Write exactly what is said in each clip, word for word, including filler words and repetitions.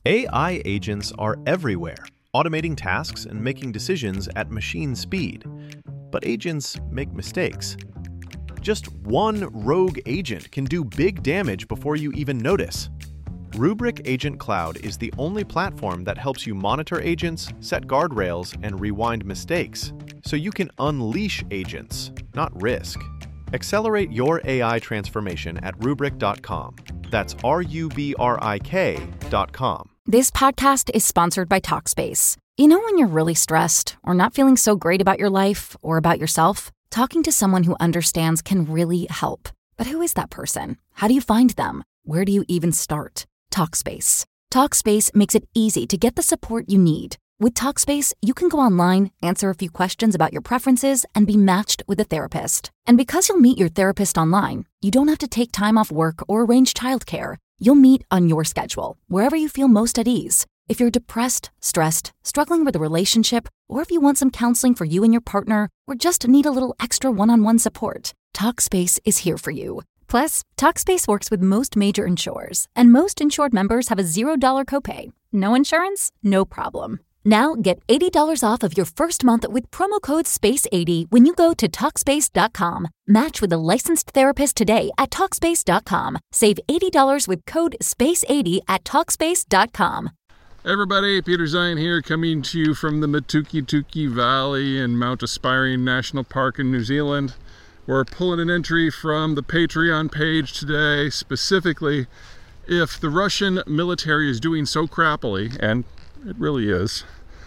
A I agents are everywhere, automating tasks and making decisions at machine speed. But agents make mistakes. Just one rogue agent can do big damage before you even notice. Rubrik Agent Cloud is the only platform that helps you monitor agents, set guardrails, and rewind mistakes, so you can unleash agents, not risk. Accelerate your A I transformation at rubrik dot com. That's R U B R I K dot com. This podcast is sponsored by Talkspace. You know when you're really stressed or not feeling so great about your life or about yourself? Talking to someone who understands can really help. But who is that person? How do you find them? Where do you even start? Talkspace. Talkspace makes it easy to get the support you need. With Talkspace, you can go online, answer a few questions about your preferences, and be matched with a therapist. And because you'll meet your therapist online, you don't have to take time off work or arrange childcare. You'll meet on your schedule, wherever you feel most at ease. If you're depressed, stressed, struggling with a relationship, or if you want some counseling for you and your partner, or just need a little extra one-on-one support, Talkspace is here for you. Plus, Talkspace works with most major insurers, and most insured members have a zero dollars copay. No insurance? No problem. Now get eighty dollars off of your first month with promo code space eighty when you go to Talkspace dot com. Match with a licensed therapist today at Talkspace dot com. Save eighty dollars with code space eighty at Talkspace dot com. Hey everybody, Peter Zion here, coming to you from the Matukituki Valley in Mount Aspiring National Park in New Zealand. We're pulling an entry from the Patreon page today, specifically if the Russian military is doing so crappily, and it really is,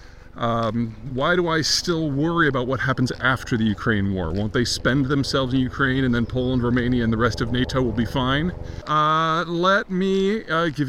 um, why do I still worry about what happens after the Ukraine war? Won't they spend themselves in Ukraine and then Poland, Romania, and the rest of NATO will be fine? Uh, let me uh, give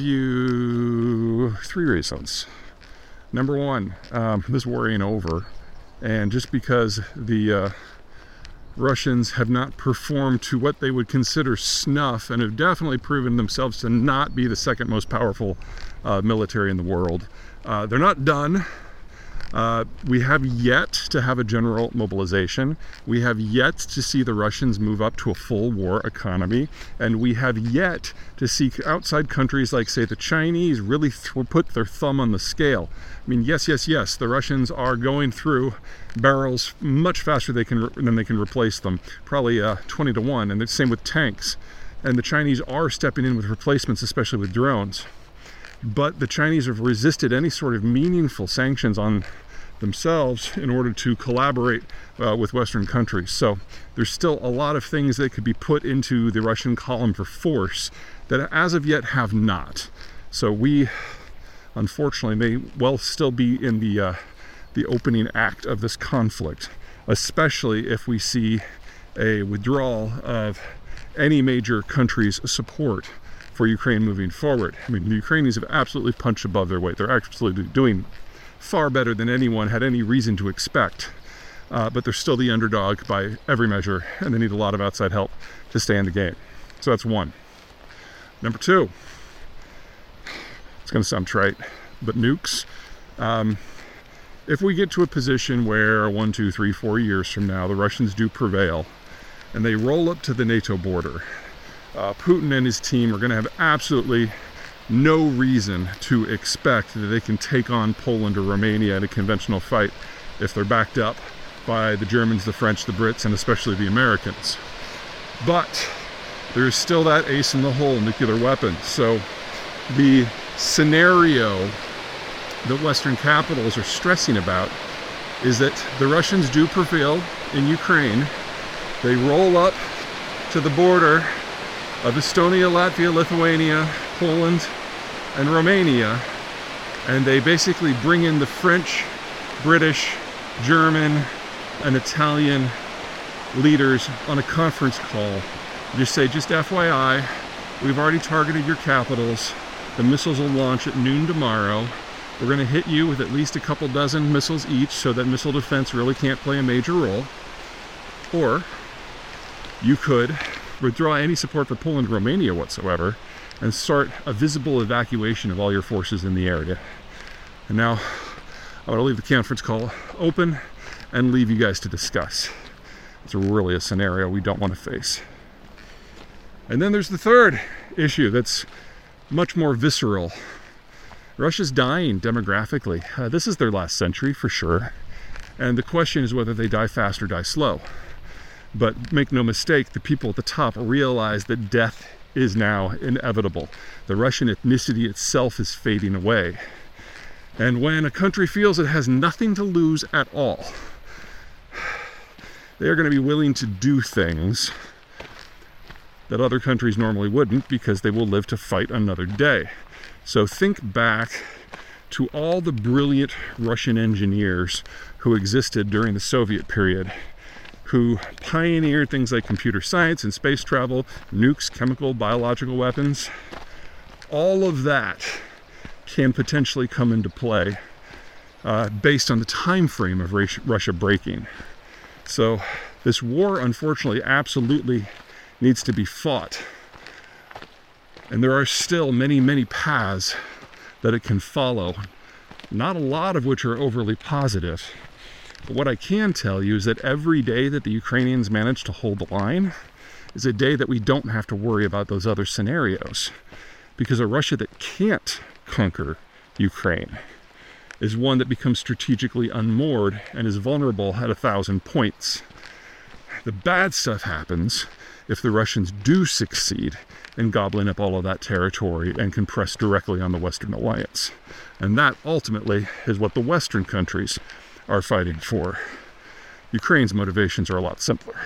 you three reasons. Number one, um, this war ain't over, and just because the uh, Russians have not performed to what they would consider snuff and have definitely proven themselves to not be the second most powerful uh, military in the world. Uh, they're not done. Uh, we have yet to have a general mobilization. We have yet to see the Russians move up to a full war economy. And we have yet to see outside countries like, say, the Chinese really th- put their thumb on the scale. I mean, yes, yes, yes, the Russians are going through barrels much faster they can, than they can replace them, probably uh, twenty to one, and the same with tanks. And the Chinese are stepping in with replacements, especially with drones. But the Chinese have resisted any sort of meaningful sanctions on themselves in order to collaborate uh, with Western countries. So there's still a lot of things that could be put into the Russian column for force that as of yet have not. So we, unfortunately, may well still be in the uh, the opening act of this conflict, especially if we see a withdrawal of any major country's support for Ukraine moving forward. I mean, the Ukrainians have absolutely punched above their weight. They're absolutely doing far better than anyone had any reason to expect. Uh, but they're still the underdog by every measure, and they need a lot of outside help to stay in the game. So that's one. Number two, it's going to sound trite, but nukes. Um, if we get to a position where one, two, three, four years from now, the Russians do prevail, and they roll up to the NATO border, Uh, Putin and his team are going to have absolutely no reason to expect that they can take on Poland or Romania in a conventional fight if they're backed up by the Germans, the French, the Brits, and especially the Americans. But there's still that ace in the hole, nuclear weapons. So the scenario that Western capitals are stressing about is that the Russians do prevail in Ukraine. They roll up to the border of Estonia, Latvia, Lithuania, Poland, and Romania, and they basically bring in the French, British, German, and Italian leaders on a conference call. Just say, just F Y I, we've already targeted your capitals. The missiles will launch at noon tomorrow. We're going to hit you with at least a couple dozen missiles each, so that missile defense really can't play a major role. Or you could withdraw any support for Poland, Romania whatsoever, and start a visible evacuation of all your forces in the area. And now I want to leave the conference call open and leave you guys to discuss. It's really a scenario we don't want to face. And then there's the third issue that's much more visceral. Russia's dying demographically. Uh, this is their last century for sure. And the question is whether they die fast or die slow. But make no mistake, the people at the top realize that death is now inevitable. The Russian ethnicity itself is fading away. And when a country feels it has nothing to lose at all, they are going to be willing to do things that other countries normally wouldn't, because they will live to fight another day. So think back to all the brilliant Russian engineers who existed during the Soviet period, who pioneered things like computer science and space travel, nukes, chemical, biological weapons. All of that can potentially come into play uh, based on the time frame of Russia breaking. So this war, unfortunately, absolutely needs to be fought. And there are still many, many paths that it can follow, not a lot of which are overly positive. But what I can tell you is that every day that the Ukrainians manage to hold the line is a day that we don't have to worry about those other scenarios. Because a Russia that can't conquer Ukraine is one that becomes strategically unmoored and is vulnerable at a thousand points. The bad stuff happens if the Russians do succeed in gobbling up all of that territory and can press directly on the Western alliance. And that ultimately is what the Western countries are fighting for. Ukraine's motivations are a lot simpler.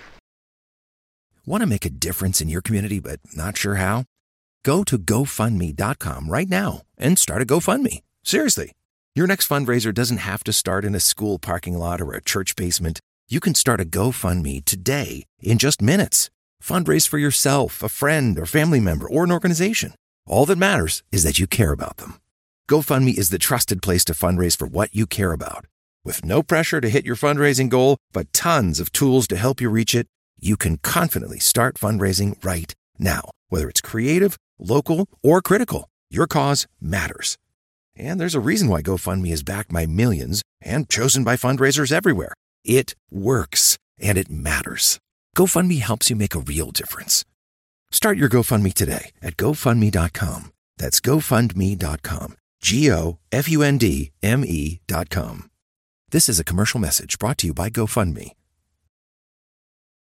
Want to make a difference in your community but not sure how? Go to GoFundMe dot com right now and start a GoFundMe. Seriously. Your next fundraiser doesn't have to start in a school parking lot or a church basement. You can start a GoFundMe today in just minutes. Fundraise for yourself, a friend, or family member, or an organization. All that matters is that you care about them. GoFundMe is the trusted place to fundraise for what you care about. With no pressure to hit your fundraising goal, but tons of tools to help you reach it, you can confidently start fundraising right now. Whether it's creative, local, or critical, your cause matters. And there's a reason why GoFundMe is backed by millions and chosen by fundraisers everywhere. It works, and it matters. GoFundMe helps you make a real difference. Start your GoFundMe today at GoFundMe dot com. That's GoFundMe dot com. G O F U N D M E dot com. This is a commercial message brought to you by GoFundMe.